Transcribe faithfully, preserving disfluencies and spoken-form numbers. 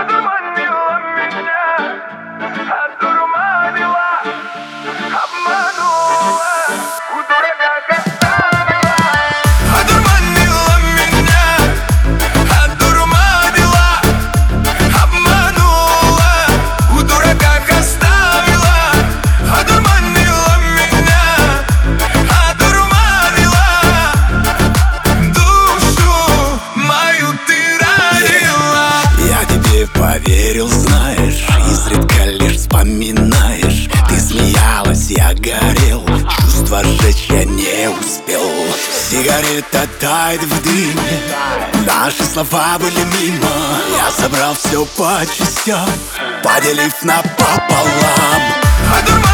одурманила меня, одурманила, обманула, у дураках оставила. Одурманила меня, одурманила, обманула, у дураках оставила. Одурманила меня, одурманила, душу мою ты ранила. Я тебе поверил, знаешь, изредка лишь вспоминаешь. Ты смеялась, я горел, чувства сжечь я не успел. Сигарета тает в дыме, наши слова были мимо. Я собрал все по частям, поделив напополам. Одурманила